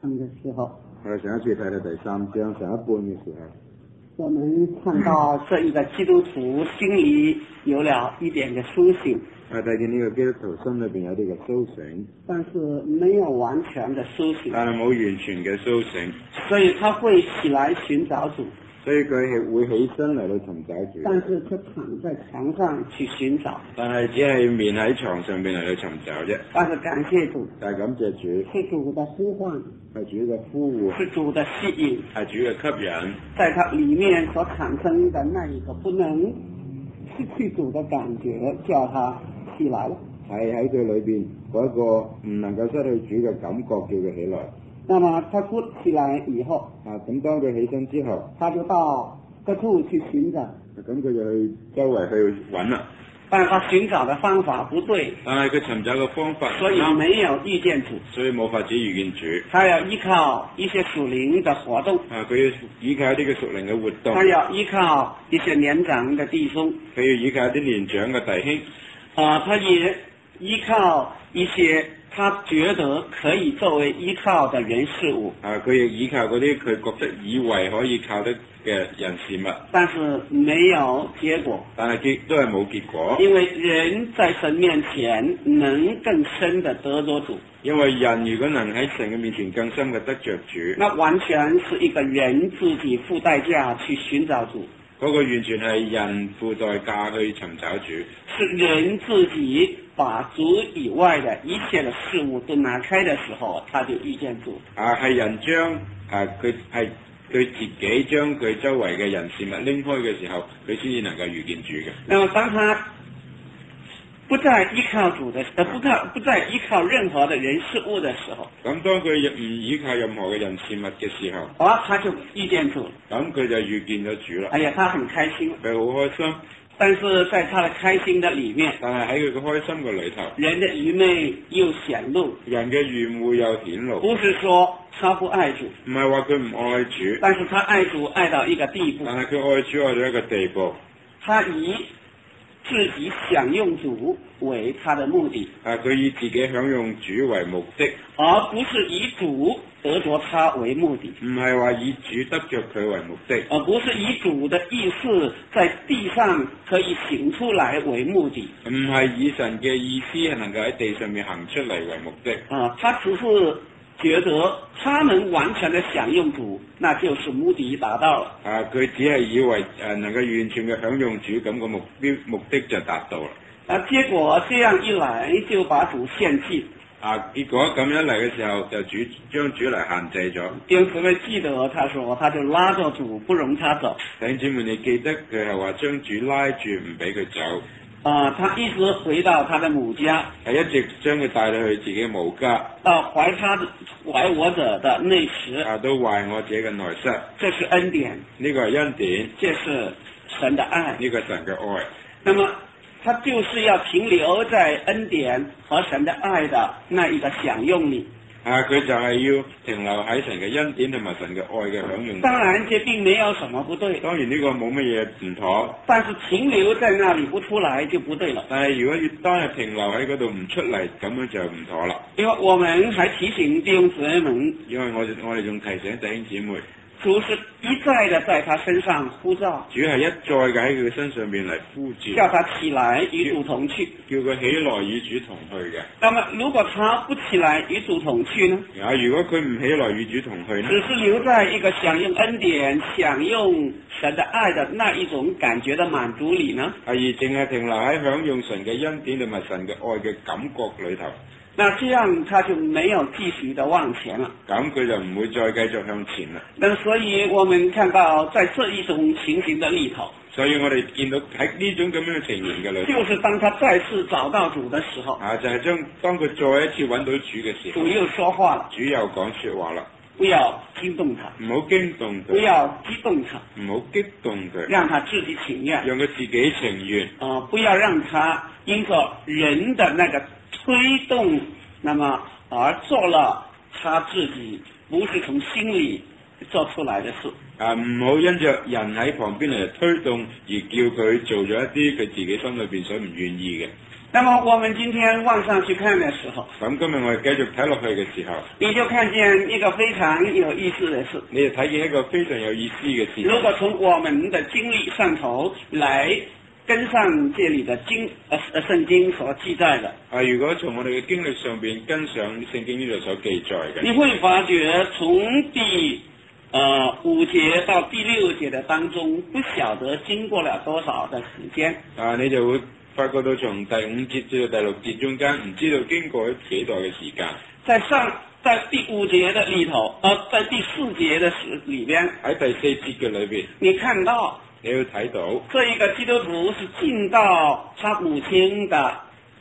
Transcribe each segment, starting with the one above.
的时候， 我哋上一次睇到第3章上一半嘅時候， 我們看到這一個基督徒心裏有了一點嘅甦醒， 睇見呢個基督徒心裏邊有啲嘅甦醒， 但是沒有完全的甦醒， 但係冇完全嘅甦醒， 所以他會起來尋找主， 所以佢係會起身嚟到尋找主， 但是佢躺在床上去尋找， 但係只係面喺床上邊嚟到尋找啫。 但是感謝主， 但係感謝主， 是主的呼喚， 係主嘅呼喚， 是主的吸引， 係主嘅吸引， 在他裏面所產生的那一個不能失去主的感覺，叫他起來了。 係喺佢裏邊嗰一個唔能夠失去主嘅感覺，叫佢起來。 那麼他起來以後， 咁當佢起身之後， 他就到各處去尋找， 咁佢就去周圍去揾啦。 但係他尋找的方法不對， 但係佢尋找嘅方法， 所以沒有遇見主， 所以冇法子遇見主。 他要依靠一些屬靈的活動， 佢要依靠呢個屬靈嘅活動， 他要依靠一些年長的弟兄， 佢要依靠啲年長嘅弟兄， 他也依靠一些他覺得可以作為依靠的人事物， 佢亦依靠嗰啲佢覺得以為可以靠得嘅人事物， 但是沒有結果， 但係都係冇結果， 因為人在神面前能更深的得着主， 因為人如果能喺神嘅面前更深嘅得着主， 那完全是一個人自己付代價去尋找主， 嗰個完全係人付代價去尋找主， 是人自己把主以外的一切的事物都拿開的時候，他就遇見主。 係人將佢自己將佢周圍嘅人事物拎開嘅時候，佢先至能夠遇見主嘅。 那麼當他不再依靠主的，不再依靠任何的人事物的時候， 咁當佢唔依靠任何嘅人事物嘅時候， 他就遇見主， 咁佢就遇見咗主啦。 哎呀，他很開心， 佢好開心。 但是在他的開心的裏面， 但係喺佢嘅開心嘅裏頭， 人的愚昧又顯露， 人嘅愚昧又顯露。 不是說他不愛主， 唔係話佢唔愛主， 但是他愛主愛到一個地步， 但係佢愛主愛到一個地步， 他以自己享用主為他的目的， 佢以自己享用主為目的， 而不是以主得着他為目的， 唔係話以主得着佢為目的， 而不是以主的意思在地上可以行出來為目的， 唔係以神嘅意思係能夠喺地上面行出嚟為目的， 他只是覺得他能完全的享用主，那就是目的達到了。 佢只係以為能夠完全嘅享用主，咁個目的就達到啦。 結果這樣一來就把主獻祭。 結果咁樣嚟嘅時候，就將主嚟限制咗。 弟兄姊妹記得，他就拉着主不容他走。 弟兄姊妹，你記得佢係話將主拉住唔俾佢走。 他一直回到他的母家， 係一直將佢帶到去自己母家。 到懷我者的內室。 都懷我自己嘅內室。 這是恩典。 呢個係恩典。 這是神的愛。 呢個係神嘅愛。 那麼他就是要停留在恩典和神的愛的那一個享用裏。 佢就係要停留喺神嘅恩典同埋神嘅愛嘅享用。 當然，這並沒有什麼不對。 當然呢個冇乜嘢唔妥。 但是停留在那裏不出來就不對了。 但係如果當日停留喺嗰度唔出嚟，咁樣就唔妥啦。 因為我們還提醒弟兄姊妹們， 因為我哋仲提醒弟兄姊妹， 主是一再的在他身上呼召， 主係一再嘅喺佢身上邊嚟呼召， 叫他起來與主同去， 叫佢起來與主同去嘅。 那麼如果他不起來與主同去呢？ 如果佢唔起來與主同去呢？ 只是留在一個享用恩典、享用神的愛的那一種感覺的滿足裏呢？ 而淨係停留喺享用神嘅恩典同埋神嘅愛嘅感覺裏頭。 那這樣他就沒有繼續的往前了， 咁佢就唔會再繼續向前啦。 那所以我們看到在這一種情形的裏頭， 所以我哋見到喺呢種咁樣嘅情形嘅裏頭， 就是當他再次找到主的時候， 就係當佢再一次揾到主嘅時候， 主又說話了， 主又講說話啦， 不要驚動他， 唔好驚動佢， 不要激動他， 唔好激動佢， 讓他自己情願， 讓佢自己情願， 不要讓他因着人的那個推動，那麼而做了他自己不是從心裏做出來的事。 唔好因着人喺旁邊嚟推動而叫佢做咗一啲佢自己心裏邊所唔願意嘅。 那麼我們今天往上去看的時候， 咁今日我哋繼續睇落去嘅時候， 你就看見一個非常有意思的事。 你就睇見一個非常有意思嘅事。 如果從我們的經歷上頭來跟上這裏的聖經所記載的， 如果從我哋嘅經歷上邊跟上聖經呢度所記載嘅， 你會發覺從第5節到第6節的當中，不曉得經過了多少的時間。 你就會發覺到從第5節至到第6節中間，唔知道經過咗幾代嘅時間。 在第5節的裏頭，在第4節的裏邊， 喺第4節嘅裏邊， 你看到， 你要睇到， 這一個基督徒是進到他母親的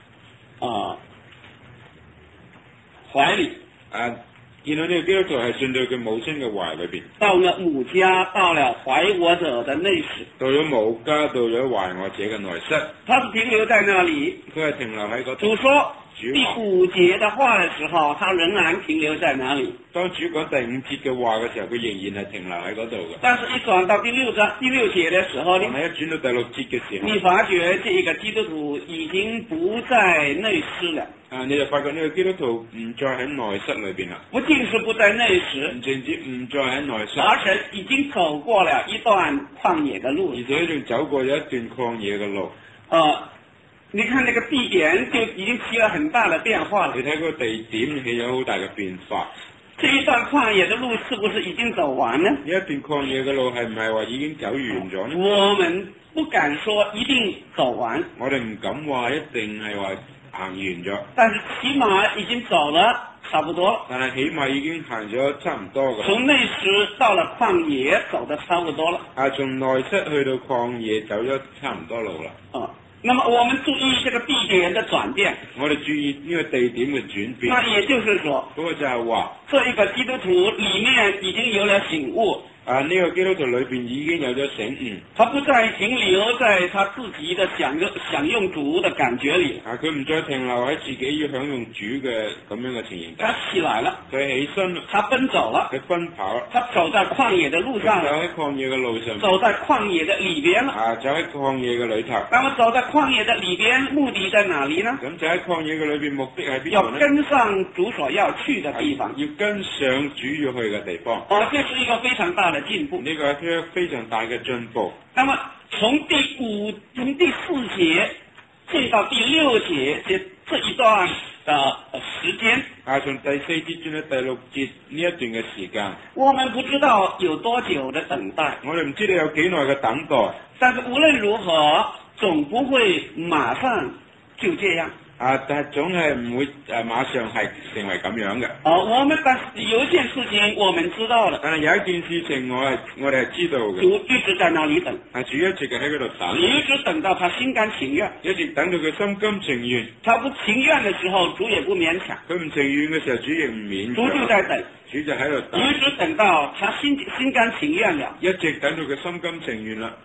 懷裏。 見到呢個基督徒係進到佢母親嘅懷裏邊， 到了母家，到了懷我者的內室， 到咗母家，到咗懷我者嘅內室， 他是停留在那裏。 佢係停留喺嗰度。 主說第5節的話的時候，他仍然停留在那裏。 當主講第5節嘅話嘅時候，佢仍然係停留喺嗰度嘅。 但是一轉到第6節的時候， 但係一轉到第6節嘅時候， 你發覺這個基督徒已經不在內室了。 你就發覺呢個基督徒唔再喺內室裏邊啦。 不僅是不在內室， 唔淨止唔再喺內室， 而且已經走過了一段曠野的路。 而且仲走過咗一段曠野嘅路。 你看那個地點就已經起了很大的變化了。 你睇個地點起咗好大嘅變化。 這一段曠野的路是不是已經走完呢？ 呢一段曠野嘅路係唔係話已經走完咗呢？ 我們不敢說一定走完。 我哋唔敢話一定係話行完咗。 但是起碼已經走了差不多了。 但係起碼已經行咗差唔多㗎。 從內室到了曠野走得差不多了。 從內室去到曠野走咗差唔多路啦。 那麼我們注意這個地點的轉變。 我哋注意呢個地點嘅轉變。 那也就是說， 嗰個就係話， 這一個基督徒裏面已經有了醒悟。 呢個基督徒裏邊已經有咗醒悟。 他不再停留在他自己的享用主的感覺裏。 佢唔再停留喺自己要享用主嘅咁樣嘅情形。 他起來了， 佢起身了， 他奔走了， 佢奔跑了， 他走在曠野的路上， 走喺曠野嘅路上， 走在曠野的裏邊了。 走喺曠野嘅裏頭。 那麼走在曠野的裏邊，目的在哪裏呢？ 咁就喺曠野嘅裏邊，目的喺邊度呢？ 要跟上主所要去的地方， 要跟上主要去嘅地方。 這是一個非常大的進步。 呢個係一個非常大嘅進步。 那麼從第4節進到第6節這一段的時間， 從第4節轉到第6節呢一段嘅時間， 我們不知道有多久的等待， 我哋唔知道有幾耐嘅等待。但是無論如何，總不會馬上就這樣。 但係總係唔會馬上係成為咁樣嘅。 但是有一件事情我們知道了。 但係有一件事情我哋係知道嘅。 主一直在那裡等。 主一直喺嗰度等。 一直等到他心甘情願。 一直等到佢心甘情願。 他不情願的時候，主也不勉強。 佢唔情願嘅時候，主亦唔勉強。 主就在等。 主就喺度等。 一直等到他心甘情願了。 一直等到佢心甘情願啦。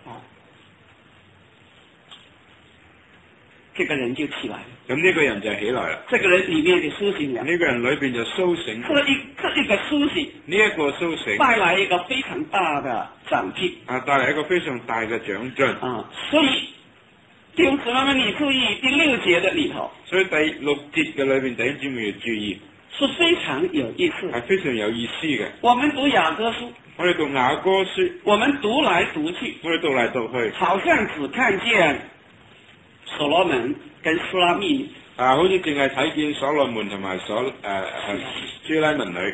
這個人就起來了。 咁呢個人就起來啦。 這個人裏面就甦醒了。 呢個人裏邊就甦醒。 這一個甦醒。 呢一個甦醒。 帶來一個非常大的長進。 帶來一個非常大嘅長進。 所以弟兄姊妹們，你注意第6節的裏頭。 所以第6節嘅裏邊，弟兄姊妹要注意。 是非常有意思。 係非常有意思嘅。 我們讀雅歌書。 我哋讀雅歌書。 我們讀來讀去。 我哋讀嚟讀去。 好像只看見所羅門跟書拉密女， 好似淨係睇見所羅門同埋書拉密女。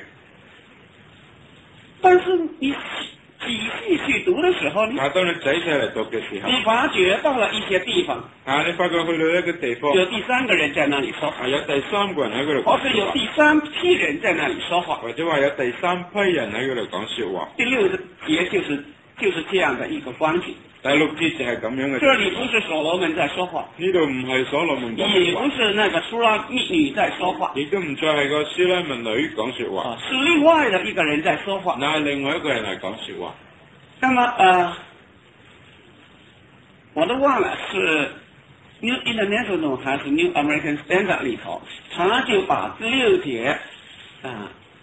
但是你仔細去讀的時候呢？ 當你仔細嚟讀嘅時候， 你發覺到了一些地方。 你發覺去到一個地方， 有第3個人在那裡說話。 有第3個人喺嗰度。 或者有第3批人在那裡說話。 或者話有第3批人喺嗰度講說話。 第6節就是這樣的一個光景。 第6節就係咁樣嘅。 這裡不是所羅門在說話。 呢度唔係所羅門講說話。 也不是那個書拉密女在說話。 亦都唔再係個書拉密女講說話。 是另外的一個人在說話。 那係另外一個人嚟講說話。 那麼我都忘了是 New International 還是 New American Standard 裡頭，他就把第6節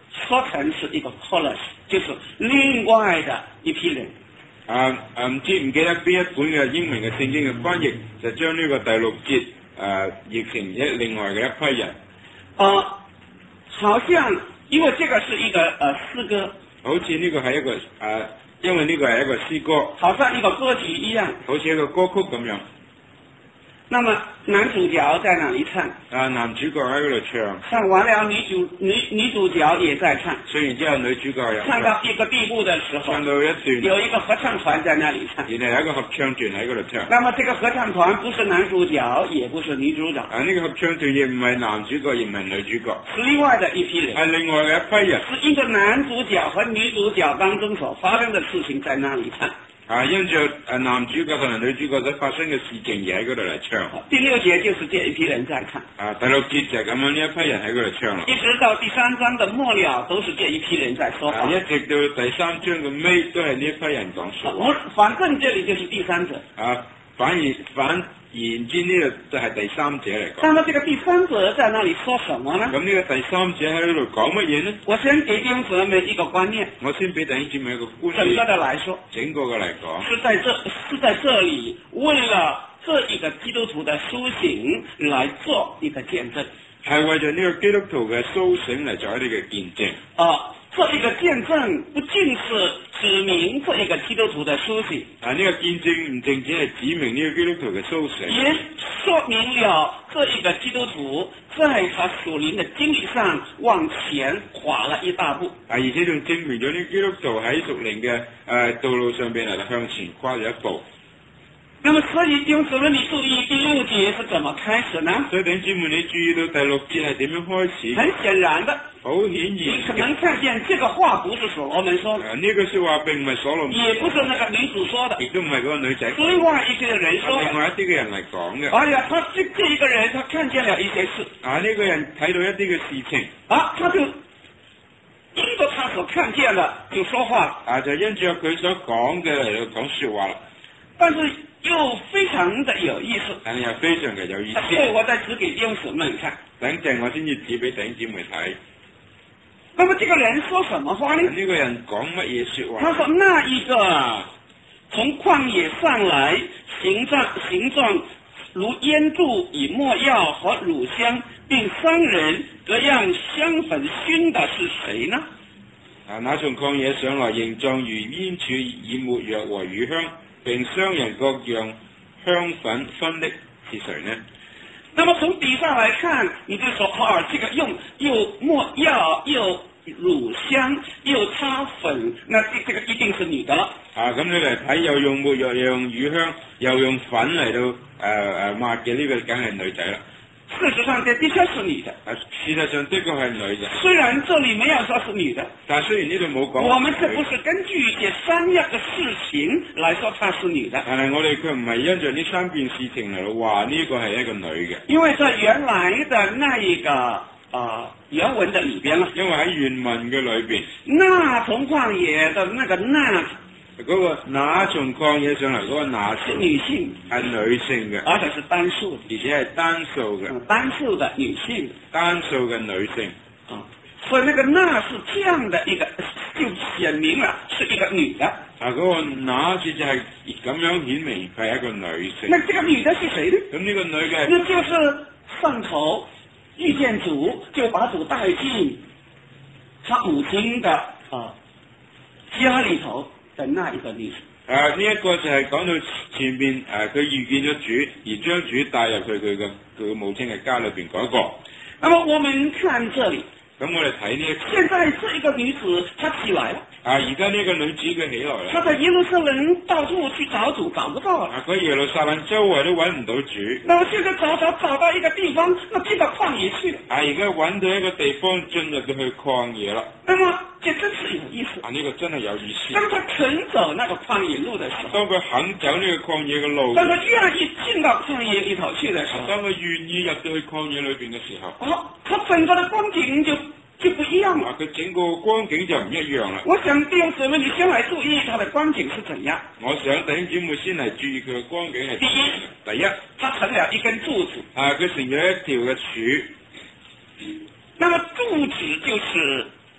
说成是一个 chorus， 就是另外的一批人。 唔記得邊一本嘅英文嘅聖經嘅翻譯，就將呢個第6節譯成另外嘅一批人。 好像因為這個是一個詩歌， 好似呢個係一個因為呢個係一個詩歌， 好像一個歌曲一樣， 好似一個歌曲咁樣。 那麼男主角在那裡唱， 男主角喺嗰度唱， 唱完了女主角也在唱， 唱完之後女主角又唱到一個地步的時候， 唱到一段， 有一個合唱團在那裡唱， 然後有一個合唱團喺嗰度唱。 那麼這個合唱團不是男主角，也不是女主角。 呢個合唱團亦唔係男主角，亦唔係女主角， 是另外的一批人。 係另外嘅一批人。 是因着男主角和女主角當中所發生的事情在那裡唱。 因着男主角同埋女主角所發生嘅事情而喺嗰度嚟唱。 第6節就是這一批人在唱。 第6節就係咁樣，呢一批人喺嗰度唱啦。 一直到第3章的末了，都是這一批人在說話。 一直到第3章嘅尾，都係呢一批人講說話。 反正這裡就是第3者。 反言之呢個就係第3者嚟講。 那麼這個第3者在那裡說什麼呢？ 咁呢個第3者喺度講乜嘢呢？ 我先給弟兄姊妹一個觀念。 我先俾弟兄姊妹一個觀念。 整個的來說。整個嘅嚟講。 是在這裡為了這一個基督徒的甦醒來做一個見證。 係為咗呢個基督徒嘅甦醒嚟做一啲嘅見證。 這一個見證不僅是指明這一個基督徒的甦醒， 呢個見證唔淨止係指明呢個基督徒嘅甦醒， 也說明了這一個基督徒在他屬靈的經歷上往前跨了一大步。 而且仲證明咗呢個基督徒喺屬靈嘅道路上邊嚟向前跨咗一步。 那麼所以弟兄姊妹，你注意第6節是怎麼開始呢？ 所以弟兄姊妹，你注意到第6節係點樣開始？ 很顯然的， 好顯然， 你可能看見這個話不是所羅門說的， 呢句說話並唔係所羅門， 也不是那個女主說的， 亦都唔係嗰個女仔， 另外一個人說的， 另外一啲嘅人嚟講嘅。 哎呀，這一個人他看見了一些事， 呢個人睇到一啲嘅事情， 他就因着他所看見的就說話， 就因着佢所講嘅嚟到講說話啦。 但是又非常的有意思， 但係又非常嘅有意思。 所以我再指給弟兄姊妹看。 等陣我先至指俾弟兄姊妹睇。 那麼這個人說什麼話呢？ 呢個人講乜嘢說話？ 他說那一個從曠野上來，形狀如煙柱以沒藥和乳香，並商人各樣香粉熏的是誰呢？ 那從曠野上來，形狀如煙柱以沒藥和乳香，並商人各樣香粉熏的是誰呢？ 那麼從底上來看，你就說這個用又沒藥又乳香又擦粉，那這個一定是女的了。 咁你嚟睇，又用沒藥又用乳香又用粉嚟到抹嘅，呢個梗係女仔啦。 事實上，這的確是女的。 事實上，的確係女的。 雖然這裡沒有說是女的， 但雖然呢度冇講。 我們這不是根據這3樣的事情來說她是女的。 但係我哋卻唔係因着呢3件事情嚟話呢個係一個女嘅。 因為在原來的那一個原文的裡邊啦。 因為喺原文嘅裏邊。 那從曠野的那個那。 嗰個那從曠野上嚟嗰個那是女性， 係女性嘅， 而且是單數， 而且係單數嘅， 單數的女性， 單數嘅女性。 所以那個那是這樣的一個，就顯明了是一個女的。 嗰個那字就係咁樣顯明佢係一個女性。 那這個女的是誰呢？ 咁呢個女嘅， 那就是上頭遇見主，就把主帶進他母親的家裡頭。那一個例子， 呢一個就係講到前邊佢遇見咗主，而將主帶入去佢嘅母親嘅家裏邊嗰一個。 那麼我們看這裡， 咁我哋睇呢一個。 現在這一個女子，她起來了。 而家呢個女子佢起來啦。 她在耶路撒冷到處去找主，找不到了。 佢耶路撒冷周圍都揾唔到主。 那現在找到一個地方，那進到曠野去了。 而家揾到一個地方進入到去曠野啦。 那麼這真是有意思。 呢個真係有意思。 當他肯走那個曠野路的時候， 當佢肯走呢個曠野嘅路， 當他願意進到曠野裏頭去的時候， 當佢願意入到去曠野裏邊嘅時候， 他整個的光景就不一樣了。 佢整個光景就唔一樣啦。 我想弟兄姊妹，你先來注意他的光景是怎樣。 我想弟兄姊妹先嚟注意佢嘅光景係。第一， 他成了一根柱子。 佢成咗一條嘅柱。 那麼柱子就是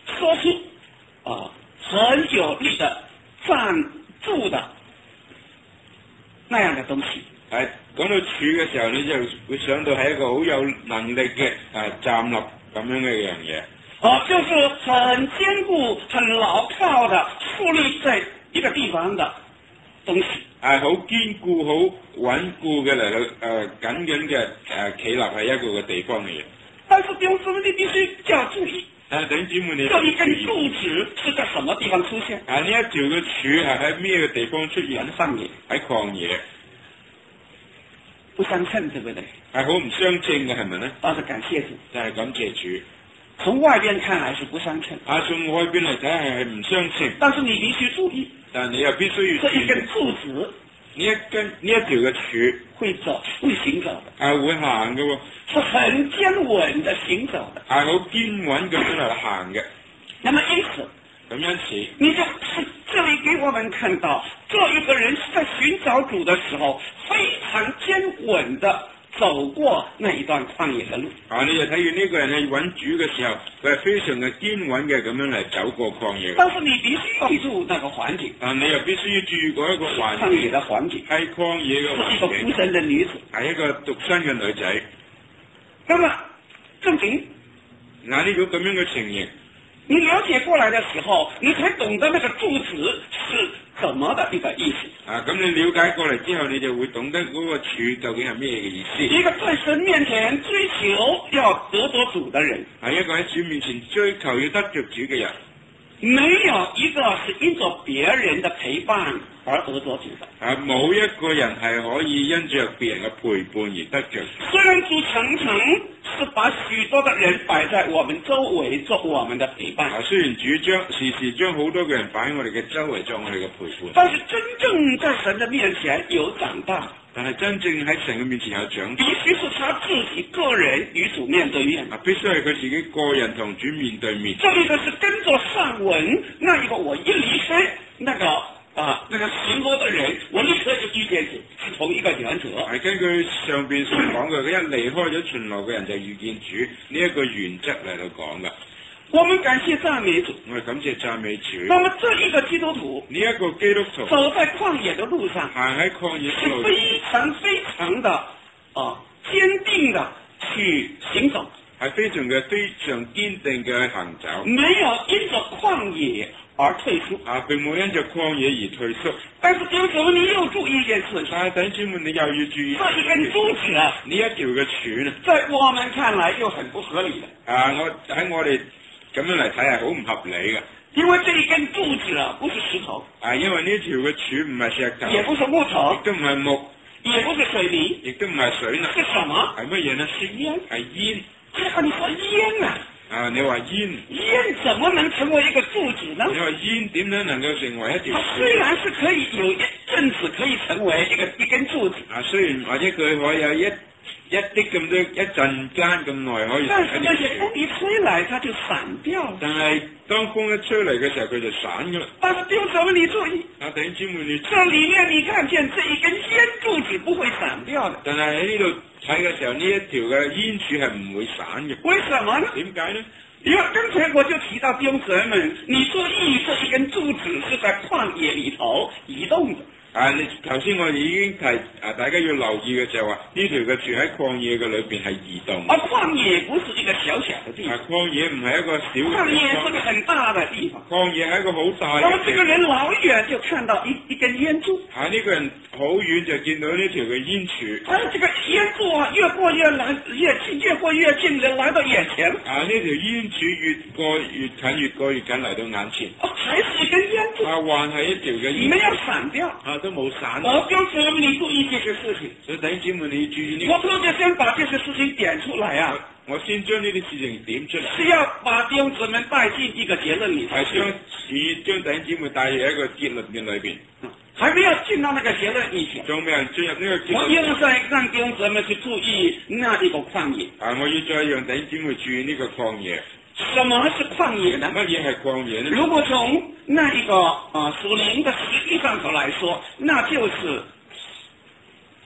说出很有力的站住的那樣嘅東西。 係講到柱嘅時候，你就會想到係一個好有能力嘅站立咁樣嘅一樣嘢。 就是很堅固、很牢靠的樹立在一個地方的東西。 好堅固、好穩固嘅嚟到緊緊嘅企立喺一個嘅地方嘅嘢。 但是弟兄姊妹，你必須要注意。 弟兄姊妹，你這一根柱子是在什麼地方出現？ 呢一條嘅柱係喺咩嘅地方出現？ 曠野， 喺曠野， 不相稱，對不對？ 係好唔相稱嘅，係咪呢？ 但是感謝主， 但係感謝主。 從外邊看來是不相稱。 從外邊嚟睇係唔相稱。 但是你必須注意。 但你又必須要。 這一根柱子， 呢一條嘅柱會行走的。 會行嘅喎。 是很堅穩的行走的。 好堅穩咁樣嚟行嘅。 那麼因此，你就是這裡給我們看到，這一個人是在尋找主的時候，非常堅穩的走過那一段曠野的路。 你就睇見呢個人去揾主嘅時候，佢係非常嘅堅穩嘅咁樣嚟走過曠野。 但是你必須要記住那個環境。 你又必須要注意嗰一個環境。 曠野的環境。 係曠野嘅環境。 是一個孤身的女子。 係一個獨身嘅女仔。 那麼正經， 呢種咁樣嘅情形， 你了解過來的時候，你才懂得那個柱子是怎麼的一個意思。 咁你了解過嚟之後，你就會懂得嗰個柱究竟係咩嘅意思。 一個在神面前追求要得着主的人， 係一個喺主面前追求要得着主嘅人， 沒有一個是因着別人的陪伴而得着主的。 冇一個人係可以因着別人嘅陪伴而得着。 雖然主常常是把許多的人擺在我們周圍做我們的陪伴， 雖然主時時將好多個人擺喺我哋嘅周圍做我哋嘅陪伴， 但是真正在神的面前有長大， 但係真正喺神嘅面前有長大， 必須是他自己個人與主面對面。 必須係佢自己個人同主面對面。 這一個是跟着上文，那一個我一離開那個巡邏的人，我立刻就遇見主，是同一個原則。 係根據上邊所講嘅，佢一離開咗巡邏嘅人就遇見主呢一個原則嚟到講噶。 我們感謝讚美主， 我哋感謝讚美主。 那麼這一個基督徒， 呢一個基督徒走在曠野的路上， 行喺曠野是非常非常的堅定的去行走， 係非常堅定嘅行走， 沒有因着曠野而退縮。 並冇因着曠野而退縮。 但是弟兄姊妹，你又注意一件事情， 弟兄姊妹，你又要注意， 這一根柱子呢一條嘅柱呢， 在我們看來又很不合理的。 我哋咁樣嚟睇係好唔合理嘅。 因為這一根柱子不是石頭， 因為呢條嘅柱唔係石頭， 也不是木頭， 亦都唔係木， 也不是水泥， 亦都唔係水泥， 是什麼？ 係乜嘢呢？ 是煙， 係煙。 你說煙啊？ 你話煙怎麼能成為一個柱子呢？ 你話煙點樣能夠成為一條？ 它雖然是可以有一陣子可以成為一根柱子， 雖然或者佢可以有一啲咁多一陣間咁耐可以。 但是那些風一吹來，它就散掉。 但係當風一吹嚟嘅時候，佢就散噶啦。 但是弟兄姊妹，你注意， 弟兄姊妹，你這裡面你看見這一根煙柱子不會散掉的。 但係喺呢度睇嘅時候，呢一條嘅煙柱係唔會散嘅。 為什麼呢？ 點解呢？ 因為剛才我就提到弟兄姊妹，你注意這一根柱子是在曠野裡頭移動的。 你頭先我已經提大家要留意嘅就係話呢條嘅柱喺曠野嘅裏邊係移動。 曠野不是一個小小的地方。 曠野唔係一個小嘅地方。 曠野是個很大的地方。 曠野係一個好大嘅地方。 那麼這個人老遠就看到一根煙柱。 呢個人好遠就見到呢條嘅煙柱。 這個煙柱越過越近，越過越近的來到眼前。 呢條煙柱越過越近，越過越近嚟到眼前。 還是一根煙柱。 還係一條嘅煙柱。 沒有散掉。 都冇散。 弟兄姊妹，你注意這些事情。 所以弟兄姊妹，你注意呢？ 我特別先把這些事情點出來啊。 我先將呢啲事情點出嚟。 是要把弟兄姊妹帶進一個結論裏頭。 係將弟兄姊妹帶入一個結論嘅裏邊。 還沒有進到那個結論以前。 仲未人進入呢個結論。 我又再讓弟兄姊妹去注意那一個曠野。 我要再讓弟兄姊妹注意呢個曠野。 什麼是曠野呢？ 乜嘢係曠野呢？ 如果從那一個屬靈的實際上頭來說，那就是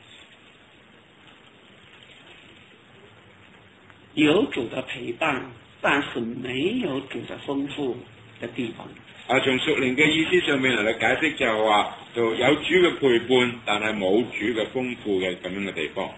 有主的陪伴但是沒有主的豐富的地方。 從屬靈嘅意思上面嚟解釋就係話，就有主嘅陪伴，但係冇主嘅豐富嘅咁樣嘅地方。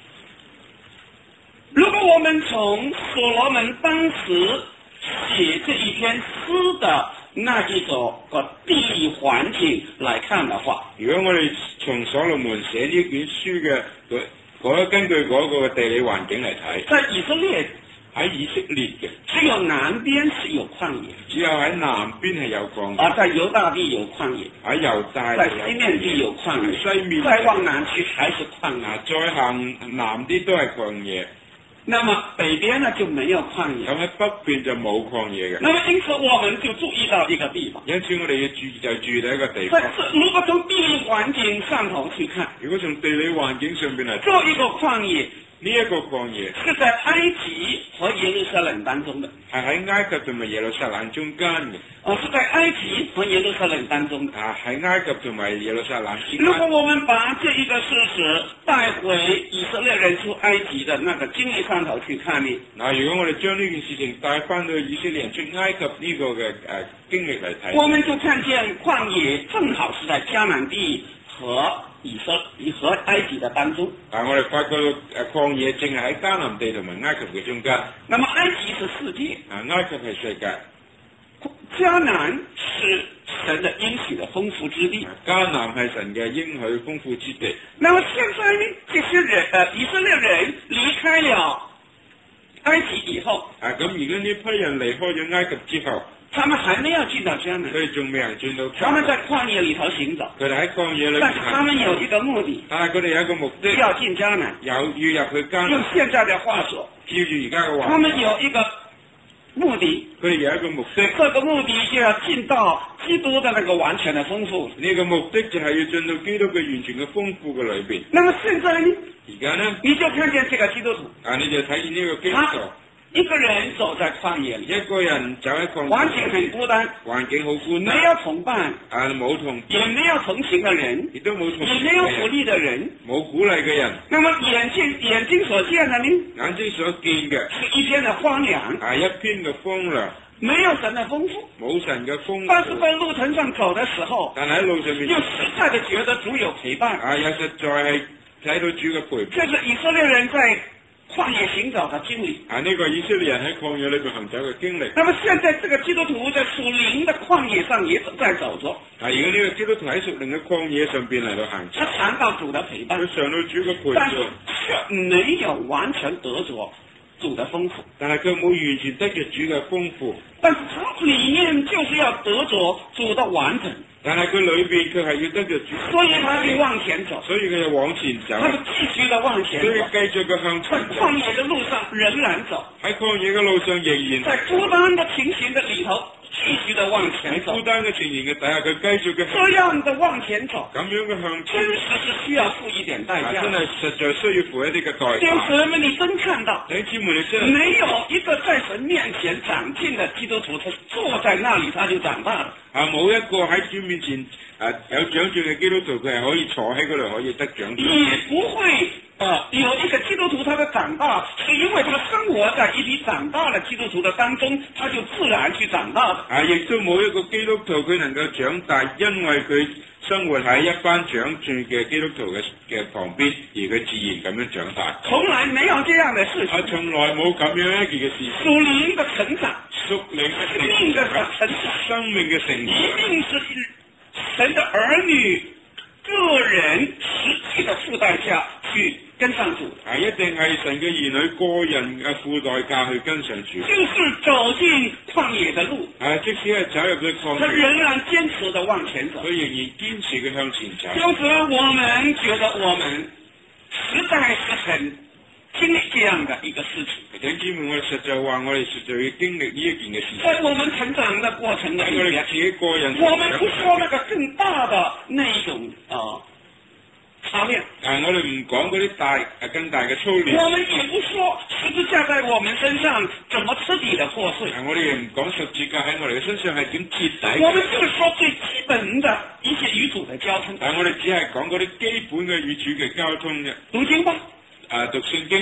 如果我們從所羅門當時寫這一篇詩的那一個地理環境來看的話， 如果我哋從所羅門寫呢卷書嘅根據嗰個地理環境嚟睇， 在以色列喺以色列嘅只有南邊是有曠野， 只有喺南邊係有曠野， 而在猶大地有曠野， 喺猶大在西面地有曠野， 西面再往南去還是曠野， 再行南啲都係曠野。 那麼北邊呢就沒有曠野， 咁喺北邊就冇曠野嘅。 那麼因此我們就注意到一個地方， 因此我哋要注意到一個地方。 如果從地理環境上頭去看， 如果從地理環境上邊嚟， 做一個曠野， 呢一個曠野是在埃及和耶路撒冷當中的， 係喺埃及同埋耶路撒冷中間嘅。 是在埃及和耶路撒冷當中的。 喺埃及同埋耶路撒冷之間。 如果我們把這一個事實帶回以色列人出埃及的那個經歷上頭去看呢？ 如果我哋將呢件事情帶翻到以色列人出埃及呢個嘅經歷嚟睇， 我們就看見曠野正好是在迦南地和埃及的當中。 我哋發覺曠野正係喺迦南地同埋埃及嘅中間。 那麼埃及是世界， 埃及係世界。 迦南是神的應許的豐富之地， 迦南係神嘅應許豐富之地。 那麼現在呢，這些人以色列人離開了埃及以後， 咁而家呢批人離開咗埃及之後， 他們還沒有進到迦南， 佢哋仲未人進到。 他們在曠野裏頭行走， 佢哋喺曠野裏， 但是他們有一個目的， 但係佢哋有一個目的， 要進迦南， 要入去迦南。 用現在的話說， 照住而家嘅話， 他們有一個目的， 佢哋有一個目的， 這個目的就要進到基督的那個完全的豐富。 呢個目的就係要進到基督嘅完全嘅豐富嘅裏邊。 那麼現在呢？ 而家呢？ 你就看見這個基督徒， 你就睇見呢個基督徒， 一個人走在曠野裏， 一個人走喺曠野， 環境很孤單， 環境好孤單， 沒有同伴， 冇同， 也沒有同情的人， 亦都冇同， 也沒有鼓勵的人， 冇鼓勵嘅人。 那麼眼睛所見的呢？ 眼睛所見嘅是一片的荒涼， 一片嘅荒涼， 沒有神的豐富， 冇神嘅豐富。 但是在路程上走的時候， 但喺路上面， 又實在的覺得主有陪伴， 又實在係睇到主嘅陪伴。 這是以色列人在曠野行走的經歷。 呢個以色列人喺曠野裏邊行走嘅經歷。 那麼現在這個基督徒在屬靈的曠野上也在走着。 而家呢個基督徒喺屬靈嘅曠野上邊嚟到行走。 他嘗到主的陪伴， 佢嘗到主嘅陪伴， 但是卻沒有完全得着主的豐富。 但係佢冇完全得着主嘅豐富。 但是他裏面就是要得着主的完整。 但係佢裏邊佢係要得着主， 所以他就往前走， 所以佢就往前走， 他就繼續的往前走， 所以繼續嘅向前走。 在曠野的路上仍然走， 喺曠野嘅路上仍然在孤單的情形的裏頭繼續的往前走， 孤單嘅情形嘅底下佢繼續嘅這樣的往前走， 咁樣嘅向前， 真實是需要付一點代價， 真係實在需要付一啲嘅代價。 弟兄姊妹，你真看到， 弟兄姊妹，你真沒有一個在神面前長進的基督徒，他坐在那裏他就長大了。 冇一個喺主面前有長進嘅基督徒，佢係可以坐喺嗰度可以得長進。 也不會有一個基督徒他的長大，是因為他生活在一批長大的基督徒的當中，他就自然去長大的。 亦都冇一個基督徒佢能夠長大，因為佢生活喺一班長進嘅基督徒嘅旁邊，而佢自然咁樣長大。 從來沒有這樣的事情。 從來冇咁樣一件嘅事情。 屬靈的成長， 屬靈嘅生命的成長， 生命嘅成長， 一定是神的兒女個人實際的付代價去跟上主。 一定係神嘅兒女個人嘅付代價去跟上主。 就是走進曠野的路。 即使係走入去曠野， 他仍然堅持的往前走。 佢仍然堅持嘅向前走。 就是我們覺得我們實在是很經歷這樣的一個事情。 弟兄姊妹，我哋實在話，我哋實在要經歷呢一件嘅事情。 在我們成長的過程裏面， 我哋自己個人， 我們不說那個更大的那一種操練。 我哋唔講嗰啲更大嘅操練。 我們也不說十字架在我們身上怎麼徹底的破碎。 我哋亦唔講十字架喺我哋嘅身上係點徹底。 我們只是說最基本的一些與主的交通。 我哋只係講嗰啲基本嘅與主嘅交通嘅。 讀經吧。 讀聖經。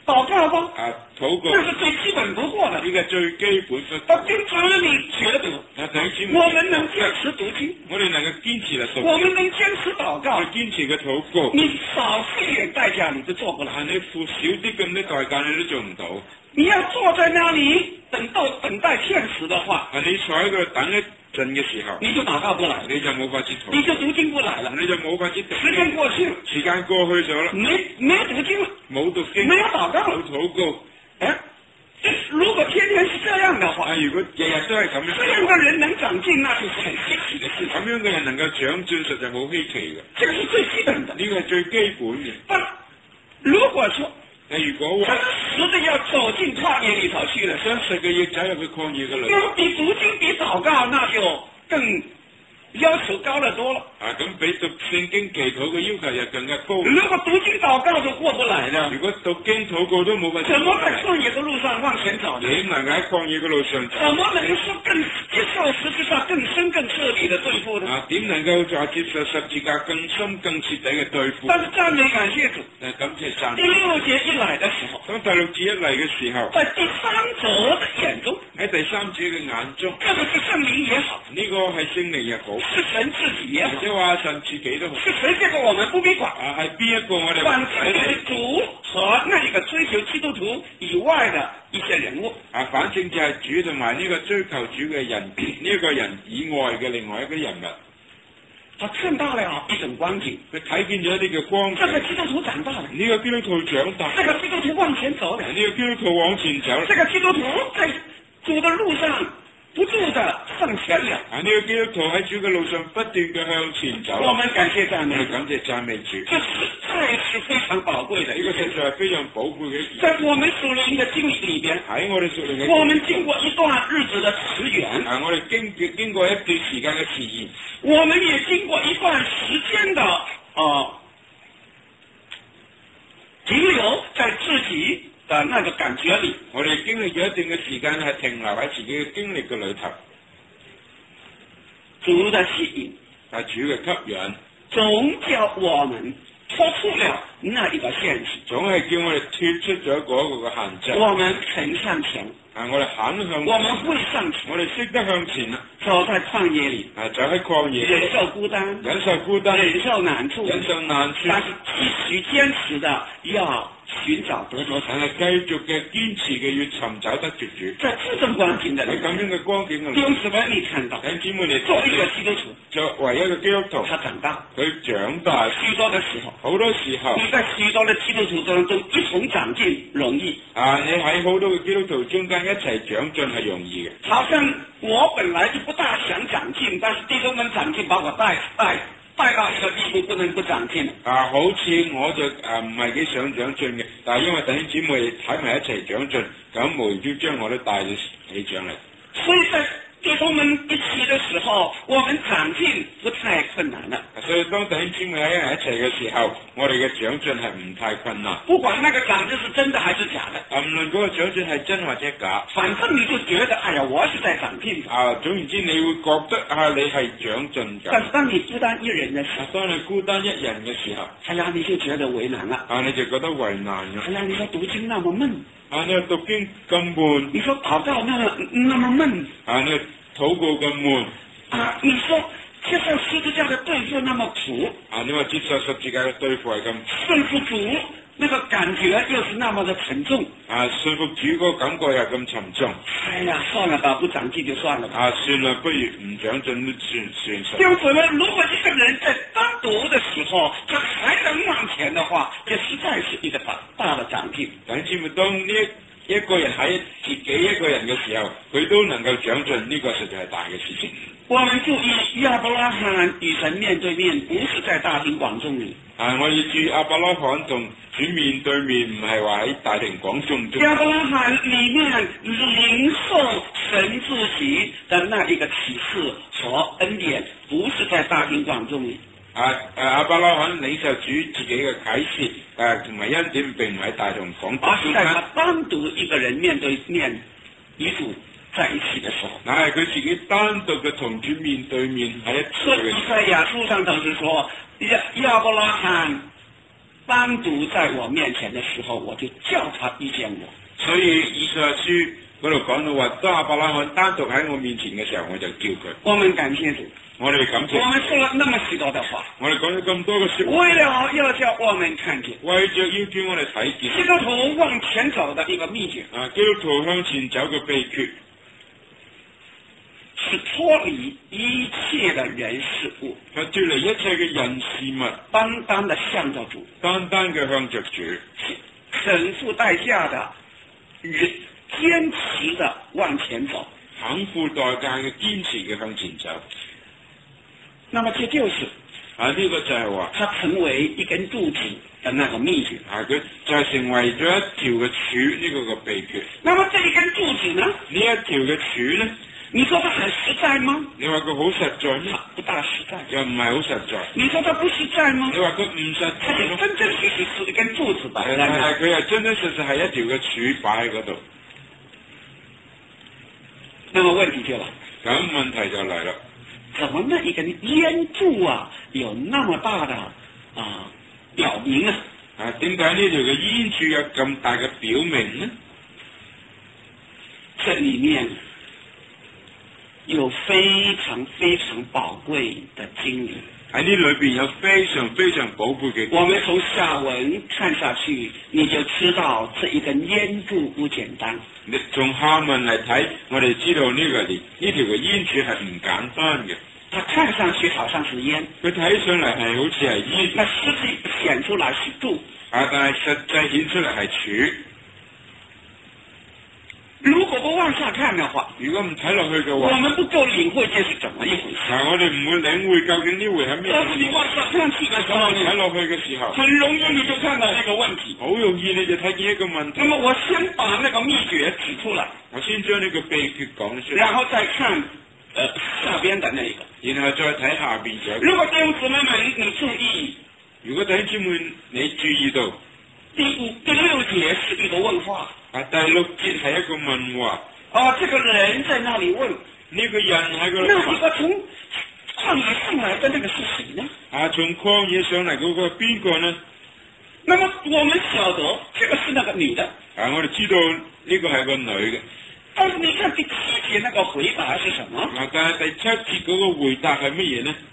祷告吧， 禱告， 這是最基本不過的。 呢個最基本嘅。 但弟兄姊妹覺得，我們能堅持讀經， 我哋能夠堅持嚟讀， 我們能堅持禱告， 堅持嘅禱告， 你少付一點代價，你都做不來。 你付少啲咁啲代價，你都做唔到。 你要坐在那裏等待天使的話， 你坐喺度等一陣嘅時候， 你就禱告不來， 你就冇法子禱， 你就讀經不來了， 你就冇法子讀。 時間過去了， 時間過去咗啦， 沒讀經了， 冇讀經， 沒有禱告， 冇禱告。 如果天天是這樣的話， 如果日日都係咁樣， 這樣的人能長進，那就是很稀奇的事。 咁樣嘅人能夠長進，實在好稀奇嘅。 這個是最基本的， 呢個係最基本嘅。 如果說， 如果話實在要走進曠野裏頭去了， 真實嘅要走入去曠野嘅裏， 比讀經比禱告那就更要求高得多了。 咁比讀聖經祈禱嘅要求又更加高。 如果讀經禱告都過不來的， 如果讀經禱告都冇辦法， 怎麼在曠野嘅路上往前走呢？ 點能喺曠野嘅路上走？ 怎麼能夠更接受實際上更深更徹底的對付呢？ 點能夠再接受十字架更深更徹底嘅對付？ 但是讚美感謝主， 感謝讚。 第6節一來的時候， 當第6節一嚟嘅時候， 在第3者的眼中， 喺第3者嘅眼中， 這個是聖靈也好， 呢個係聖靈也好， 是神自己也好， 即係話神自己都好， 是誰這個我們不必管， 係邊一個我哋管是主和那個追求基督徒以外的一些人物。 反正就係主同埋呢個追求主嘅人，呢個人以外嘅另外一個人物。 他看到了一種光景， 佢睇見咗呢個光景。 這個基督徒長大了， 呢個基督徒長大， 這個基督徒往前走了， 呢個基督徒往前走， 這個基督徒在主的路上不住的向前了。 呢個基督徒喺主嘅路上不斷嘅向前走。 我們感謝讚美， 感謝讚美主。 這實在是非常寶貴的， 呢個實在係非常寶貴嘅。 在我們屬靈的經歷裏邊， 喺我哋屬靈嘅， 我們經過一段日子的遲延， 我哋經過一段時間嘅遲延， 我們也經過一段時間的停留在自己的那個感覺裏。 我哋經歷咗一段嘅時間係停留喺自己嘅經歷嘅裏頭。 主的吸引， 主嘅吸引， 總叫我們脱出了那一個限制， 總係叫我哋脫出咗嗰個嘅限制。 我們肯向前， 我哋肯向前， 我們會向前， 我哋識得向前啦。 走在曠野裏， 走喺曠野， 忍受孤單， 忍受孤單， 忍受難處， 忍受難處， 但是繼續堅持的要尋找得着， 但係繼續嘅堅持嘅要尋找得住主。 在這種光景的， 喺咁樣嘅光景裏， 弟兄姊妹你看到， 弟兄姊妹你作為一個基督徒， 作為一個基督徒， 他長大， 佢長大， 許多的時候， 好多時候， 你在許多的基督徒當中一同長進容易。 你喺好多嘅基督徒中間一齊長進係容易嘅。 好像我本來就不大想長進，但是弟兄們長進把我帶到一個地步，不能不長進。 好似我就唔係幾想長進嘅，但係因為弟兄姊妹睇埋一齊長進，咁無端將我都帶起上嚟。 所以在弟兄們一起的時候，我們長進不太困難了。 所以當弟兄姊妹喺一齊嘅時候，我哋嘅長進係唔太困難。 不管那個長進是真的還是假的， 無論嗰個長進係真或者假， 反正你就覺得，哎呀，我是在長進。 總言之，你會覺得你係長進㗎。 但是當你孤單一人的時候， 當你孤單一人嘅時候， 哎呀，你就覺得為難了。 你就覺得為難了。 哎呀，你說讀經那麼悶。 你話讀經咁悶。 你說禱告那麼悶。 你禱告咁悶。 你說接受十字架的對付那麼苦。 你話接受十字架嘅對付係咁。 順服主那個感覺又是那麼的沉重。 順服主嗰個感覺又咁沉重。 哎呀，算了吧，不長進就算了吧。 算啦，不如唔長進都算數。 因此呢，如果一個人在單獨的時候，他還能往前的話，這實在是一個大的長進。 等於當呢一個人喺自己一個人嘅時候，佢都能夠長進，呢個實在係大嘅事情。 我們注意亞伯拉罕與神面對面，不是在大庭廣眾裏。 我要注意亞伯拉罕同主面對面，唔係話喺大庭廣眾中。 亞伯拉罕裏面領受神自己的那一個啟示和恩典，不是在大庭廣眾裏。 亞伯拉罕領受主自己嘅啟示，同埋恩典並唔係大庭廣眾。 而是在他單獨一個人面對面與主在一起的時候， 係佢自己單獨嘅同主面對面喺一起嘅時候。 所以以賽亞書上頭是說，亞伯拉罕單獨在我面前的時候，我就叫他遇見我。 所以以賽亞書嗰度講到話，當亞伯拉罕單獨喺我面前嘅時候，我就叫佢。 我們感謝主， 我哋感謝。 我們說了那麼許多的話， 我哋講咗咁多嘅說話， 為了要叫我們看見， 為着要叫我哋睇見。 基督徒往前走的一個秘訣啊，基督徒向前走嘅秘訣， 是脫離一切的人事物， 係脫離一切嘅人事物， 單單的向着主， 單單嘅向着主， 肯付代價的，堅持的往前走， 肯付代價嘅堅持嘅向前走。 那麼這就是啊，呢個就係話， 它成為一根柱子的那個秘訣。 啊，佢就係成為咗一條嘅柱呢個嘅秘訣。 那麼這一根柱子呢？ 呢一條嘅柱呢？ 你說它很實在嗎？ 你話佢好實在咩？ 不大實在。 又唔係好實在。 你說它不實在嗎？ 你話佢唔實在。 它就真真實實是一根柱子擺喺度。 但係佢係真真實實係一條嘅柱擺喺嗰度。 那麼問題就來， 咁問題就嚟啦。 怎麼那一根煙柱啊，有那麼大的表明啊？ 啊，點解呢條嘅煙柱有咁大嘅表明呢？ 這裡面有非常非常寶貴的經歷。 喺呢裏邊有非常非常寶貴嘅。 我們從下文看下去，你就知道這一根煙柱不簡單。 你從下文嚟睇，我哋知道呢條嘅煙柱係唔簡單嘅。 它看上去好像是煙， 佢睇上嚟係好似係煙， 但實際顯出來是柱。 啊，但係實際顯出嚟係柱。 如果不往下看的話， 如果唔睇落去嘅話， 我們不夠領會這是怎麼一回事。 我哋唔會領會究竟呢回係咩。 但是你往下看去嘅時候， 睇落去嘅時候， 很容易你就看到一個問題。 好容易你就睇見一個問題。 那麼我先把那個秘訣指出來， 我先將呢個秘訣講出嚟， 然後再看下邊的那個， 然後再睇下邊嘅。 如果弟兄姊妹們你注意， 如果弟兄姊妹你注意到第六節是一個問話。 第六節係一個問話。 這個人在那裡問， 呢個人喺個那一個從曠野上來的那個是誰呢？ 從曠野上嚟嗰個邊個呢？ 那麼我們曉得這個是那個女的。 我哋知道呢個係個女嘅。 但是你看第7節那個回答是什麼？ 但係第7節嗰個回答係乜嘢呢？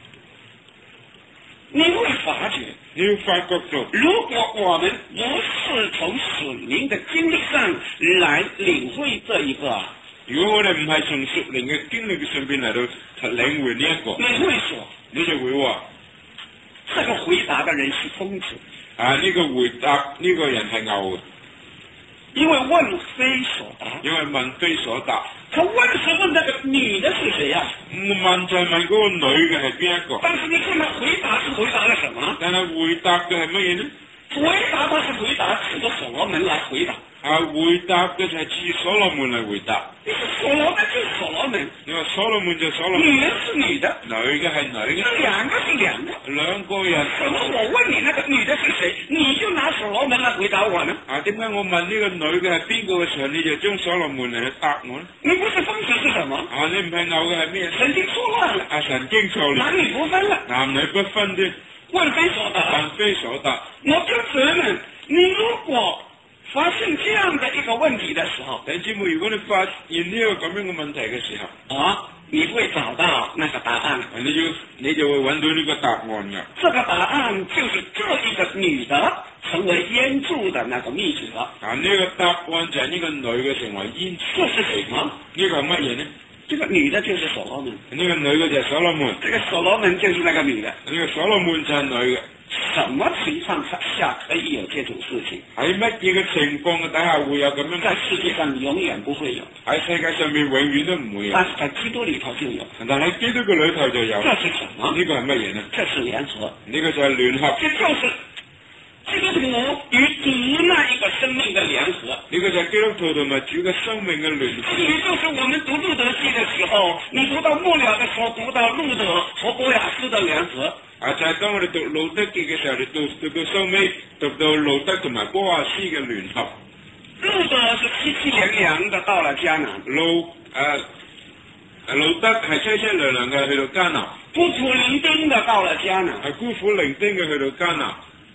你會發覺， 你會發覺到， 如果我們不是從屬靈的經歷上來領會這一個， 如果我哋唔係從屬靈嘅經歷上邊嚟到領會呢一個， 你會說， 你就會話， 這個回答的人是瘋子。 呢個回答呢個人係牛嘅， 因為問非所答。 因為問非所答。 他問是問那個女的是誰啊？ 問就係問嗰個女嘅係邊一個？ 但是你看他回答是回答了什麼？ 但係回答嘅係乜嘢呢？ 回答他是回答指着所羅門來回答。 回答嘅就係指所羅門嚟回答。 所羅門就是所羅門。 你話所羅門就所羅門。 女人是女的。 女嘅係女嘅。 兩個是兩個。 兩個人。 怎麼我問你那個女的是誰，你就拿所羅門來回答我呢？ 點解我問呢個女嘅係邊個嘅時候，你就將所羅門嚟去答我呢？ 你不是瘋子是什麼？ 你唔係牛嘅係咩？ 神經錯亂了。 神經錯亂。 男女不分了。 男女不分的。 問非所答。 問非所答。 我跟姊妹，你如果發現這樣的一個問題的時候， 弟兄姊妹，如果你發現呢個咁樣嘅問題嘅時候， 你會找到那個答案， 你就會揾到呢個答案㗎。 這個答案就是這一個女的成為煙柱的那個秘訣。 呢個答案就係呢個女嘅成為煙柱。 這是什麼？ 呢個係乜嘢呢？ 這個女的就是所羅門。 呢個女嘅就係所羅門。 這個所羅門就是那個女的。 呢個所羅門就係女嘅。 什麼情況下可以有這種事情？ 喺乜嘢嘅情況底下會有咁樣？ 在世界上永遠不會有。 喺世界上面永遠都唔會有。 但是在基督裏頭就有。 但喺基督嘅裏頭就有。 這是什麼？ 呢個係乜嘢呢？ 這是聯合。 呢個就係聯合。 這就是基督徒與主那一個生命的聯合。 呢個就係基督徒同埋主嘅生命嘅聯合。 也就是我們讀路德記的時候，你讀到末了的時候，讀到路德和波亞斯的聯合。 就係當我哋讀路德記嘅時候，你讀到收尾，讀到路德同埋波亞斯嘅聯合。 路德是淒淒涼涼的到了迦南。 路德係淒淒涼涼嘅去到迦南。 孤苦伶仃的到了迦南。 孤苦伶仃嘅去到迦南。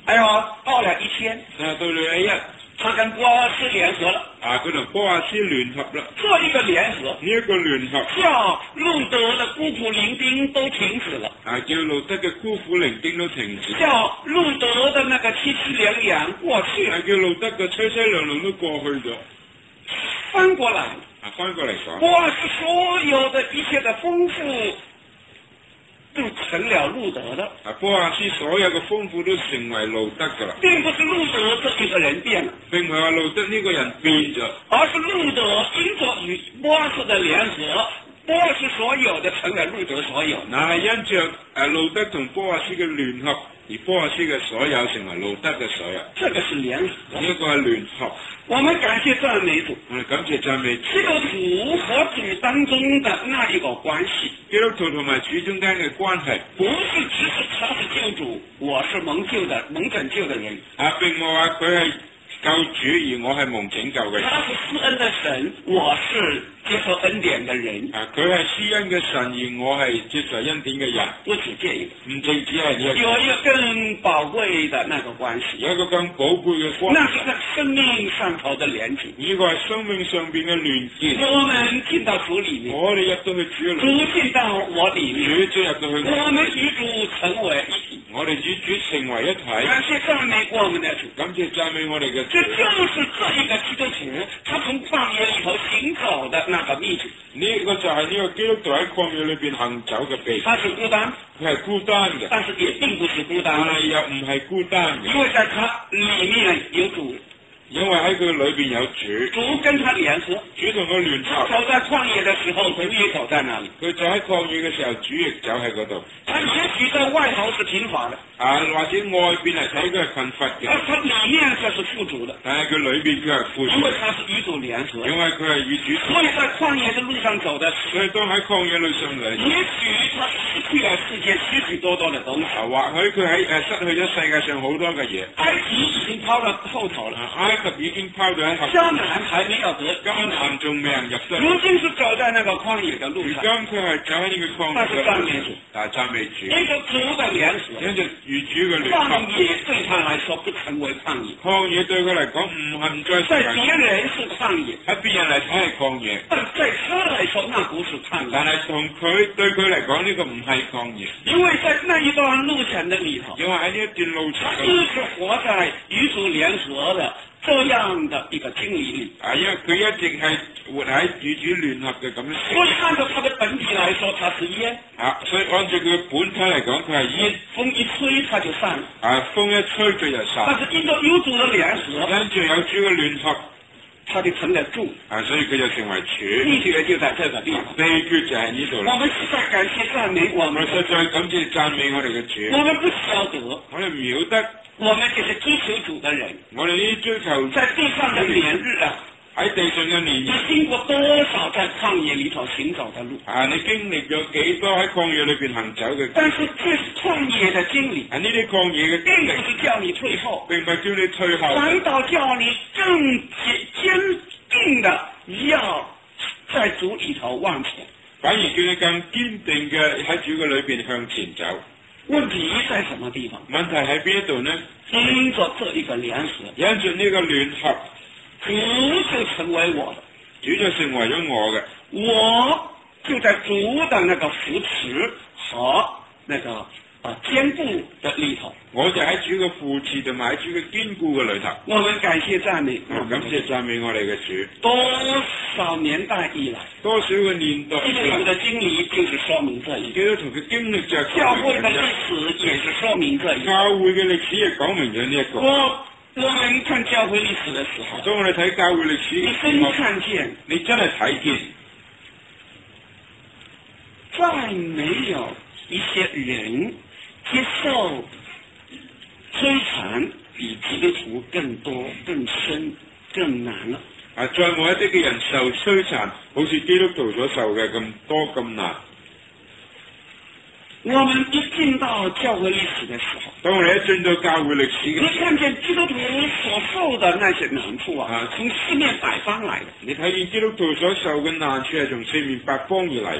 哎呀，到了1000， 到了1日， 他跟波阿斯联合了。 佢同波阿斯聯合啦。 這一個聯合， 呢一個聯合， 叫路德的孤苦伶仃都停止了。 叫路德嘅孤苦伶仃都停止。 叫路德的那個淒淒涼涼過去了。 叫路德嘅淒淒涼涼都過去咗。 翻過來， 翻過嚟講， 波阿斯所有的一切的豐富，都成了路德的。 波阿斯所有嘅豐富都成為路德噶啦， 並不是路德這一個人變了， 並唔係話路德呢個人變咗， 而是路德因着與波阿斯的聯合，波阿斯所有的成了路德所有。 那係因着路德同波阿斯嘅聯合，而波阿斯嘅所有成為路德嘅所有。 這個是聯合， 呢個係聯合。 我們感謝讚美主。 我哋感謝讚美主。 基督徒和主當中的那一個關係， 基督徒同埋主中間嘅關係， 不是只是他是救主，我是蒙救的、蒙拯救的人。 並唔係話佢係救主，而我係蒙拯救嘅人。 他是施恩的神，我是接受恩典的人。 佢係施恩嘅神，而我係接受恩典嘅人。 不止這一個， 唔淨止係呢一個， 有一個更寶貴的那個關係， 有一個更寶貴嘅關係， 那是在生命上頭的連結。 呢個係生命上邊嘅連結。 我們進到主裏面， 我哋入到去主裏面， 主進到我裏面， 主入到去， 我們與主成為一體。 我哋與主成為一體。 感謝讚美我們的主， 感謝讚美我哋嘅主。 這就是這一個基督徒他從曠野裏頭行走的那個秘訣。 呢個就係呢個基督徒喺曠野裏邊行走嘅秘訣。 他是孤單， 佢係孤單嘅， 但是也並不是孤單， 但係又唔係孤單嘅， 因為在他裏面有主， 因為喺佢裏邊有主， 主跟他聯合， 主同佢聯合。 走在曠野的時候，主也走在那裏。 佢走喺曠野嘅時候，主亦走喺嗰度。 他也許在外頭是貧乏的， 或者外邊嚟睇佢係困乏嘅， 而他裏面卻是富足的， 但係佢裏邊佢係富足， 因為他是與主聯合， 因為佢係與主。 所以在曠野的路上走的時候， 所以當喺曠野路上嚟， 也許他失去了世界許許多多的東西， 或許佢喺失去咗世界上好多嘅嘢。 埃及已經拋到後頭了， 埃及已經拋咗喺後頭， 迦南還沒有得， 迦南仲未人入得。 如今是走在那個曠野的路上， 如今佢係走喺呢個曠野嘅路上，但係讚美主， 因着主的聯合， 因着與主嘅聯合， 曠野對他來說不成為曠野， 曠野對佢嚟講唔再在別人是曠野， 喺別人嚟睇係曠野， 但在他來說那不是曠野， 但係對佢嚟講呢個唔係曠野， 因為在那一段路程的裏頭， 因為喺呢一段路程， 他一直活在與主聯合的這樣的一個經歷裏， 因為佢一直係活喺與主聯合嘅咁樣， 所以按照他的本體來說，他是煙， 所以按照佢嘅本體嚟講，佢係煙， 風一吹他就散了， 風一吹佢就散， 但是因着有主的聯合， 因住有主嘅聯合， 他就成了柱， 所以佢就成為柱， 秘訣就在這個地方， 秘訣就係呢度啦。 我們實在感謝讚美我們， 實在感謝讚美我哋嘅主， 我們不曉得， 我哋唔曉得， 我們這些追求主的人， 我哋呢啲追求在地上的年日啊， 喺地上嘅年日， 你經過多少在曠野裏頭行走的路？ 你經歷咗幾多喺曠野裏邊行走嘅？ 但是這是曠野的經歷， 呢啲曠野嘅經並歷， 不是叫你退後， 並唔係叫你退後， 反倒叫你更堅定的要在主裏頭往前。 反而叫你更堅定嘅喺主嘅裏邊向前走。 問題在什麼地方？ 問題喺邊一度呢？ 因着這一個聯合， 因着呢個聯合， 主就成為我的， 主就成為咗我嘅， 我就在主的那個扶持和那個堅固的裏頭， 我就喺主嘅扶持同埋喺主嘅堅固嘅裏頭。 我們感謝讚美， 感謝讚美我哋嘅主。 多少年代以來， 多少個年代基督徒的經歷就是說明這一點， 基督徒嘅經歷就係教會的歷史也是說明這一點， 教會嘅歷史亦講明咗呢一個。 我們看教會歷史的時候， 當我哋睇教會歷史你真看見， 你真係睇見， 再沒有一些人接受摧殘比基督徒更多、更深、更難了。 再冇一啲嘅人受摧殘，好似基督徒所受嘅咁多咁難。 我們一進到教會歷史的時候， 當我哋一進到教會歷史嘅時候， 你看見基督徒所受的那些難處從四面八方來的。 你睇見基督徒所受嘅難處係從四面八方而嚟嘅。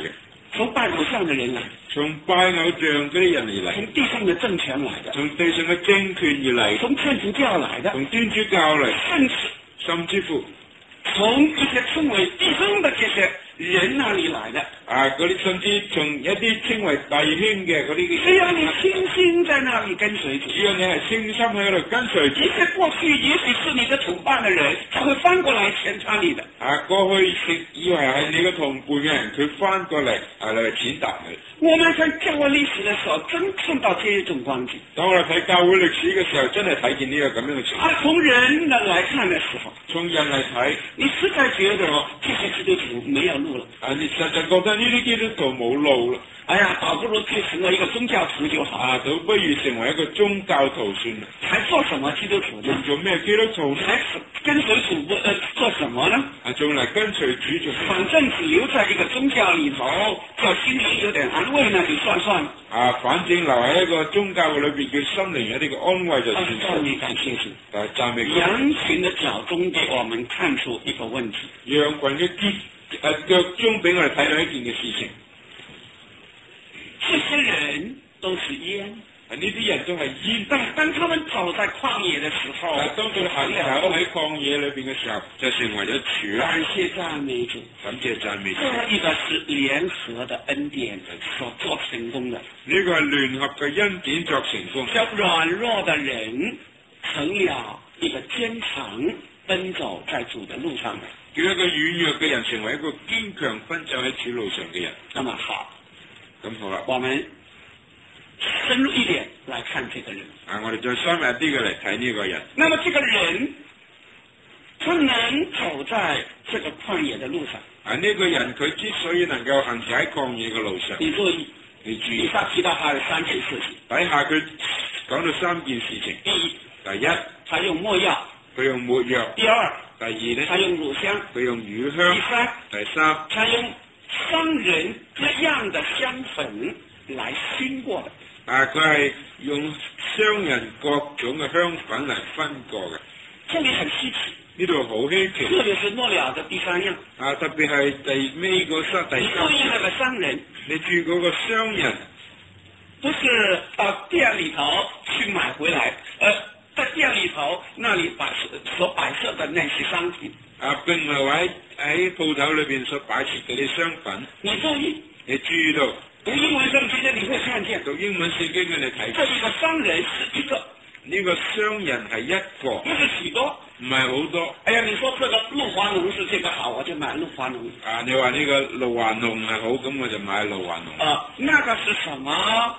從拜偶像的人來， 從拜偶像嗰啲人而嚟， 從地上的政權來的， 從地上嘅政權而嚟， 從天主教來的， 從天主教嚟，甚至乎從一些稱為弟兄的這些人那裡來的。 嗰啲甚至從一啲稱為弟兄嘅嗰啲， 只要你清心在那裡跟隨主， 只要你係清心喺度跟隨主， 一些過去也許是你的同伴的人，他會翻過來踐踏你的。 過去以為係你嘅同伴嘅人，佢翻過嚟嚟踐踏你。 我們看教會歷史的時候，真看到這一種光景。 當我哋睇教會歷史嘅時候，真係睇見呢個咁樣嘅情況。 從人的來看的時候， 從人嚟睇， 你實在覺得這些基督徒沒有路了。 你實在覺得呢啲基督徒冇路啦。 哎呀，倒不如去成為一個宗教徒就好。 倒不如成為一個宗教徒算啦。 還做什麼基督徒呢？ 做咩基督徒呢？ 還跟隨主做什麼呢？ 仲嚟跟隨主做。 反正只留在一個宗教裏頭，叫心靈有點安慰呢，就算算。 反正留喺一個宗教嘅裏邊，叫心靈有啲嘅安慰就算數。 讚美感謝主。 讚美。 羊群的腳中給我們看出一個問題。 羊群嘅腳中俾我哋睇到一件嘅事情。 這些人都是煙， 呢啲人都係煙。 當他們走在曠野的時候， 當佢行走喺曠野裏邊嘅時候，就成為咗柱。 感謝讚美主， 感謝讚美主。 這一個是聯合的恩典所做成功的。 呢個係聯合嘅恩典作成功。 叫軟弱的人成了一個堅強奔走在主的路上的。 叫一個軟弱嘅人成為一個堅強奔走喺主路上嘅人。 那麼好。 咁好啦， 我們深入一點來看這個人。 我哋再深入啲嘅嚟睇呢個人。 那麼這個人，他能走在這個曠野的路上。 呢個人佢之所以能夠行喺曠野嘅路上， 你注意，以上提到他有三件事情。 底下佢講到三件事情。第一， 他用沒藥。 佢用沒藥。 第二， 第二呢， 他用乳香。 佢用乳香。第三， 他用商人各樣的香粉來熏過的。 佢係用商人各種嘅香粉嚟熏過嘅。 這裡很稀奇。 呢度好稀奇。 特別是末了的第三樣。 特別係第尾嗰第三。 你注意那個商人。 你注意嗰個商人， 不是店裡頭去買回來，在店裡頭那裡所擺設的那些商品。 並唔係話喺鋪頭裏邊所擺設嗰啲商品。 你注意到讀英文聖經你會看見， 讀英文聖經嘅你睇， 這一個商人是一個， 呢個商人係一個， 不是許多， 唔係好多。 哎呀，你說這個鹿華濃是這個好，我就買鹿華濃。 你話呢個鹿華濃係好，咁我就買鹿華濃。 那個是什麼？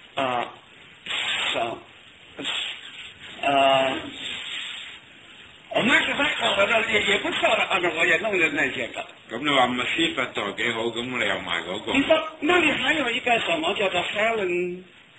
那是很好的，也不錯的，那我也弄了那些個。 咁你話麥斯佛台幾好，咁你又買嗰個。 你說那裡還有一個什麼叫做 Helen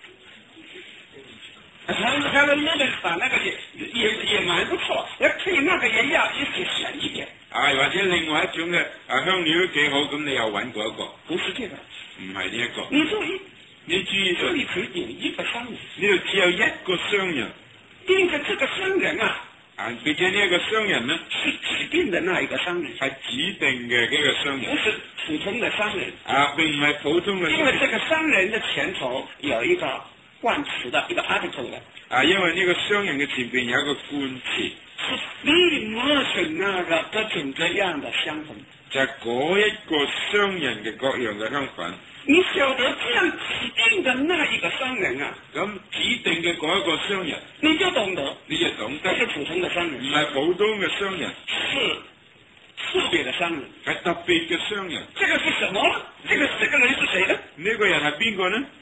Livingston， 那個也蠻不錯，配那個也要一起選一點。 或者另外一種嘅香料都幾好，咁你又揾過一個。 不是這個， 唔係呢一個。 你注意，這裡只有一個商人。 呢度只有一個商人。 並且這個商人並且呢一個商人呢， 是指定的那一個商人， 係指定嘅呢個商人， 不是普通的商人。 並唔係普通嘅。 因為這個商人的前頭有一個冠詞的一個 article 的。 因為呢個商人嘅前邊有一個冠詞， 是merchant那個各種各樣的香粉， 就係嗰一個商人嘅各樣嘅香粉。 你曉得這樣指定的那一個商人咁指定嘅嗰一個商人， 你就懂得， 不是普通的商人， 唔係普通嘅商人， 是特別的商人， 係特別嘅商人。 這個是什麼？這個人是誰呢？ 呢個人係邊個呢？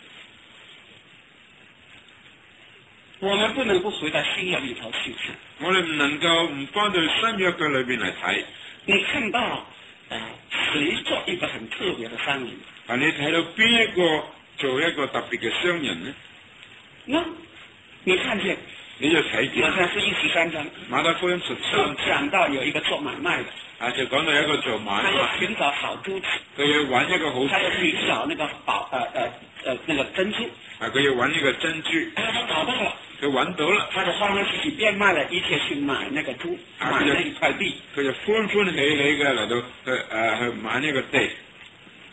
我們不能不回到新約裏頭去看。 我哋唔能夠唔翻到新約嘅裏邊嚟睇。 你看到誰做一個很特別的商人？ 你睇到邊一個做一個特別嘅商人呢？ 你看見， 你就睇見。 馬太福音13章， 馬太福音13 講到有一個做買賣的， 就講到一個做買賣， 他要尋找好珠子， 佢要揾一個好， 他要尋找那個那個珍珠， 佢要揾呢個珍珠， 他找到了， 佢揾到啦， 他就歡歡喜喜變賣了一切去買那個珠，買那一塊地， 佢就歡歡喜喜嘅嚟到去買呢個地。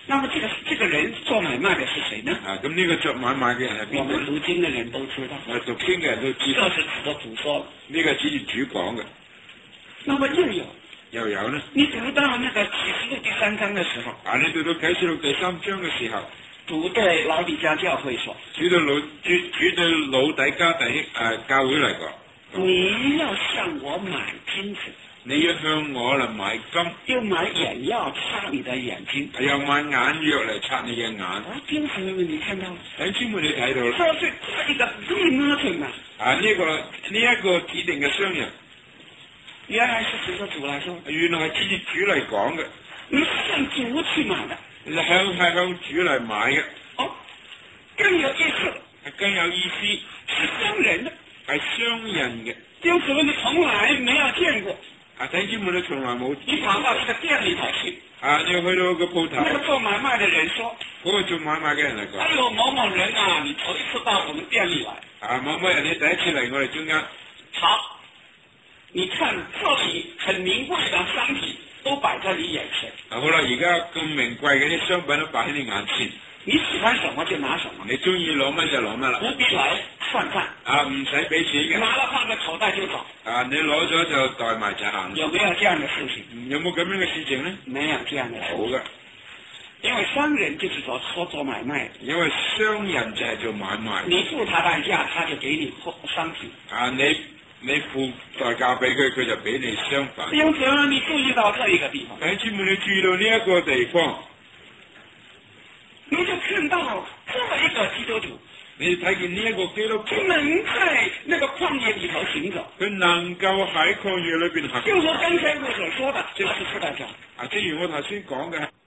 那麼這個人做買賣的是誰呢？ 咁呢個作買賣嘅人係邊個？ 我們讀經的人都知道。 讀經嘅人都知道。 這是指着主說。 呢個指住主講嘅。 那麼又有呢？你讀到那個啟示錄第3章的時候。 你讀到啟示錄第3章嘅時候。 主對老底嘉教會說。主對老底嘉教會嚟講。 你要向我買金子。 你要向我嚟買金。 又買眼藥擦你的眼睛。 又買眼藥嚟擦你嘅眼。 弟兄姊妹，你看到？ 弟兄姊妹，你睇到啦。 這是一個對嗎？ 呢一個指定嘅商人。 原來是指着主來說。 原來係指住主嚟講嘅。 你是向主去買的。 係向主嚟買嘅。 更有意思。 更有意思。 是商人的。 係商人嘅。 弟兄姊妹，你從來沒有見過。 弟兄姊妹，你從來冇。 你跑到一個店裏頭去。 你要去到個鋪頭。 那個做買賣的人說。 嗰個做買賣嘅人嚟講。 哎呦，某某人啊，你頭一次到我們店裏來。 某某人，你第一次嚟我哋中間。 好，你看這裏很名貴的商品都擺在你眼前。 好啦，而家咁名貴嘅啲商品都擺喺你眼前。 你喜歡什麼就拿什麼。 你中意攞乜就攞乜啦。 不必來算賬。 唔使俾錢嘅。 拿了放在口袋就走。 你攞咗就袋埋就行。 有沒有這樣的事情？ 有冇咁樣嘅事情呢？ 沒有這樣的事情。 好嘅。 因為商人就是做買賣。 因為商人就係做買賣。 你付他代價，他就給你商品。 你付代價俾佢，佢就俾你商品。 弟兄姊妹，你注意到這一個地方。 弟兄姊妹，你注意到呢一個地方。 你就看到這麼一個基督徒， 你睇見呢一個基督徒， 佢能在那個曠野裏頭行走， 佢能夠喺曠野裏邊行。 就如剛才我所說的，這是初代教。 正如我頭先講嘅。